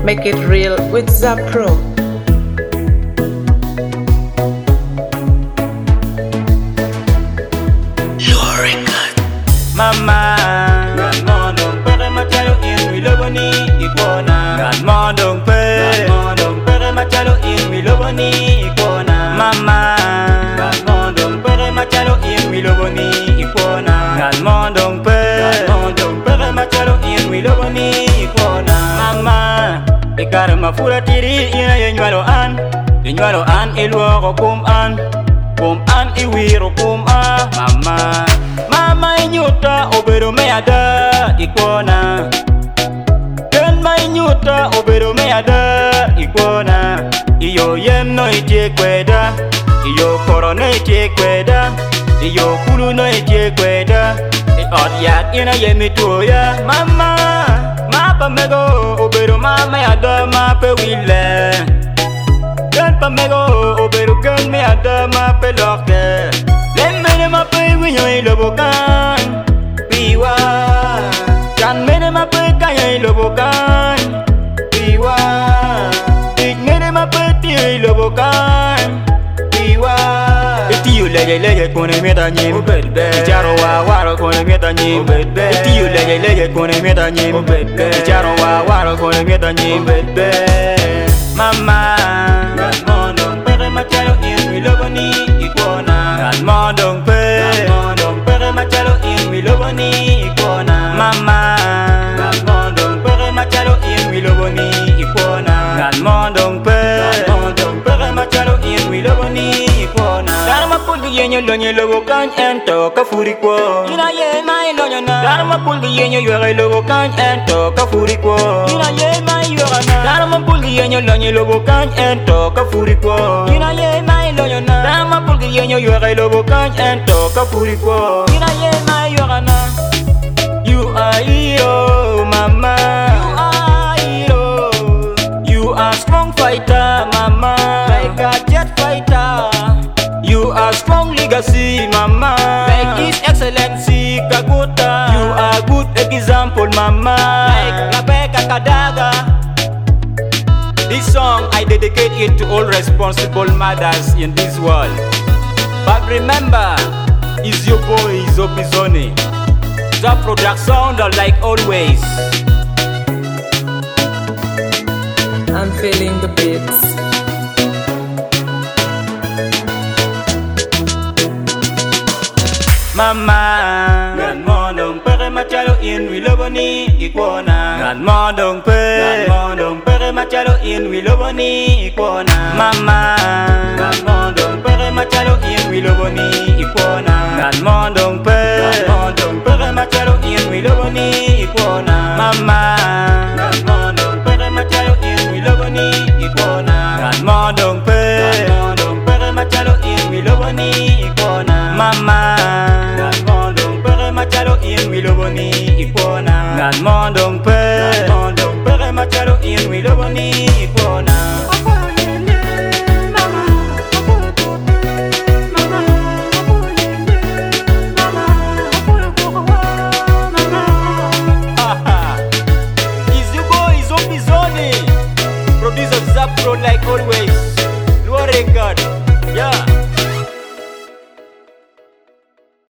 Make it real with Zapro. Mama, Gadmondong pere machalo in Wiloboni ikona. Gadmondong pere machalo in Wiloboni ikona. Mama, Gadmondong pere machalo in Wiloboni ikona. Gadmondong pere machalo in Wiloboni ikona. Mama, ikar mafura tiri ina yenywalo an iluoro kum an iwiro kum a. Mama inyuta obero meada ikona. Ken ma inyuta obero meada ikona. Iyo yem no itie kweda, iyo koro no itie kweda, iyo kulu no itie kweda. Yak ina yemi tuoya. Mama pamego obero mama yada ma pe wile. Ken pamego obero ken me yada ma pe lokte. Mene ma pe winyo ilobokan piwa. Jan mene ma pe kaya ilobokan piwa. Ik mene ma pe tiyo ilobokan piwa. Itiyo lege kone meta nyim Icharo waro kone meta nyim Itiyo lege kone meta nyim Icharo waro kone meta nyim. Mama Gadmondong pere machalo in Wiloboni ikona. Gadmondong pere machalo in Wiloboni ikona. Mama Gadmondong pere machalo in Wiloboni ikona. Gadmondong pere machalo in Wiloboni ikona. Dharma pulgi yenyo lonye logo kan ento kafurikwo. Ina ye mai lonyo na. Dharma pulgi yenyo yore logo kan ento kafurikwo. Ina ye mai yore na. Dharma pulgi yenyo lonye logo kan ento kafurikwo. Ina ye mai lonyo na. Dharma pulgi yenyo yore logo kan ento kafurikwo. Ina ye mai yore na. You are hero, mama. You are hero. You are strong fighter, mama. Like a jet fighter. You are strong legacy, mama. Like His Excellency Kaguta. You are good example, mama. Like Rebecca Kadaga. This song I dedicate it to all responsible mothers in this world. But remember, it's your boy Zopizone. The product sound like always. I'm feeling the beats. Mama Gadmondong pere machalo in Wiloboni ikona. Gadmondong pere machalo in Wiloboni ikona. Mama Gadmondong pere machalo in Wiloboni ikona. Gadmondong pere machalo in Wiloboni ikona. Mama Gadmondong pere machalo in Wiloboni ikona. Gadmondong pere machalo in Wiloboni ikona. Mama Gadmondong pere machalo in Wiloboni ikona. Gadmondong